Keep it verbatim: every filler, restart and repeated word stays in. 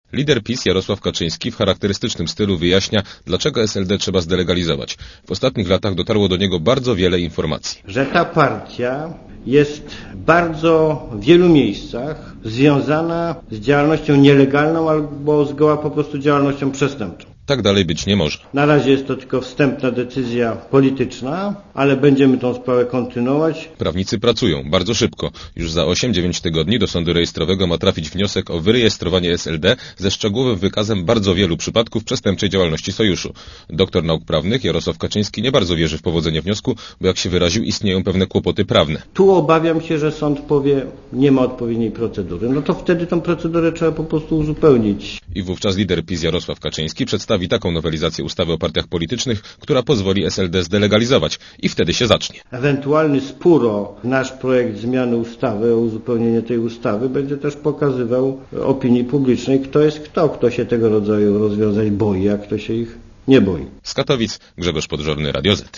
Lider PiS Jarosław Kaczyński w charakterystycznym stylu wyjaśnia, dlaczego S L D trzeba zdelegalizować. W ostatnich latach dotarło do niego bardzo wiele informacji. Że ta partia jest w bardzo wielu miejscach związana z działalnością nielegalną albo zgoła po prostu działalnością przestępczą. Tak dalej być nie może. Na razie jest to tylko wstępna decyzja polityczna, ale będziemy tą sprawę kontynuować. Prawnicy pracują bardzo szybko. Już za osiem dziewięć tygodni do sądu rejestrowego ma trafić wniosek o wyrejestrowanie S L D ze szczegółowym wykazem bardzo wielu przypadków przestępczej działalności sojuszu. Doktor nauk prawnych Jarosław Kaczyński nie bardzo wierzy w powodzenie wniosku, bo jak się wyraził, istnieją pewne kłopoty prawne. Tu obawiam się, że sąd powie, nie ma odpowiedniej procedury. No to wtedy tą procedurę trzeba po prostu uzupełnić. I wówczas lider PiS Jarosław Kaczyński przedstawi taką nowelizację ustawy o partiach politycznych, która pozwoli S L D zdelegalizować i wtedy się zacznie. Ewentualny spór o nasz projekt zmiany ustawy, o uzupełnienie tej ustawy będzie też pokazywał opinii publicznej, kto jest kto, kto się tego rodzaju rozwiązań boi, a kto się ich nie boi. Z Katowic Grzegorz Podżorny, Radio Z.